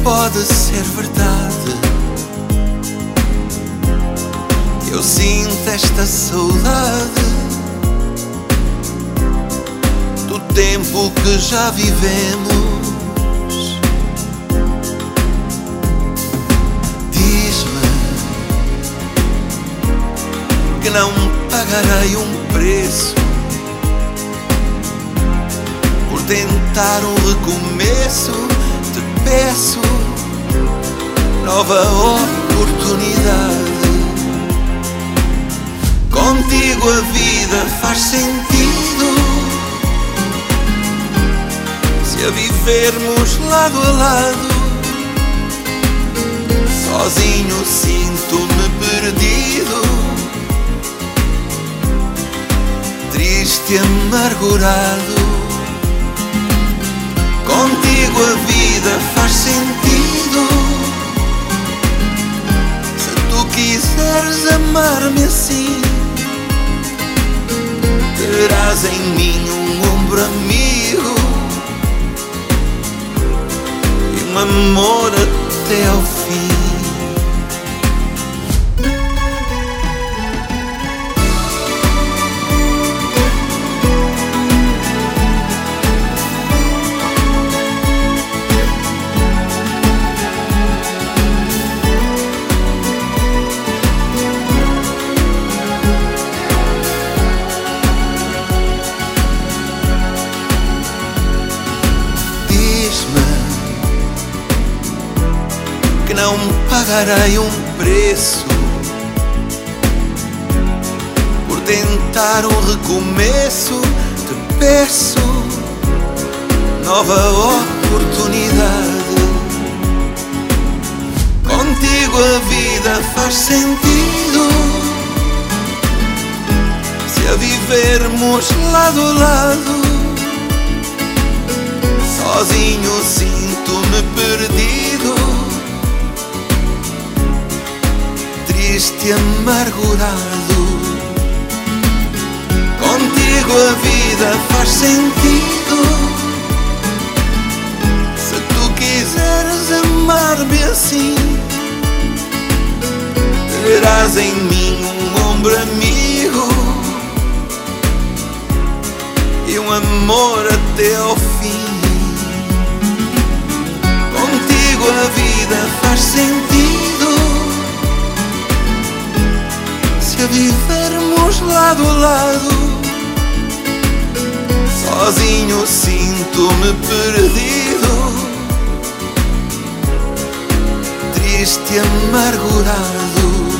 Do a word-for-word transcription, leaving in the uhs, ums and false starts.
pode ser verdade. Eu sinto esta saudade do tempo que já vivemos. Diz-me que não pagarei um preço por tentar um recomeço. Te peço nova oportunidade. Contigo a vida faz sentido, se a vivermos lado a lado. Sozinho sinto-me perdido, triste, amargurado. Contigo a vida faz sentido, se tu quiseres amar-me assim. Terás em mim um ombro amigo e um amor até ao fim. Que não pagarei um preço por tentar um recomeço. Te peço nova oportunidade. Contigo a vida faz sentido, se a vivermos lado a lado. Sozinho sinto-me perdido, triste, amargurado. Contigo a vida faz sentido, se tu quiseres amar-me assim. Terás em mim um ombro amigo e um amor até ao fim. Contigo a vida faz sentido, se a vivermos lado a lado. Sozinho sinto-me perdido, triste, amargurado.